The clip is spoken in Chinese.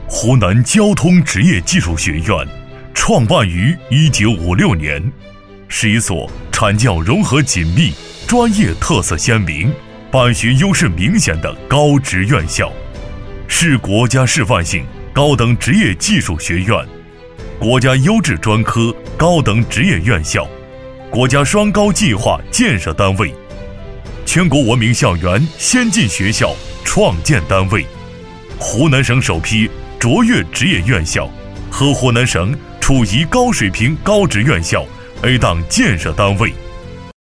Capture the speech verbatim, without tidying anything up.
湖南交通职业技术学院创办于一九五六年，是一所产教融合紧密、专业特色鲜明、办学优势明显的高职院校，是国家示范性高等职业技术学院、国家优质专科高等职业院校、国家双高计划建设单位、全国文明校园先进学校创建单位，湖南省首批卓越职业院校和湖南省处级高水平高职院校 A 档建设单位。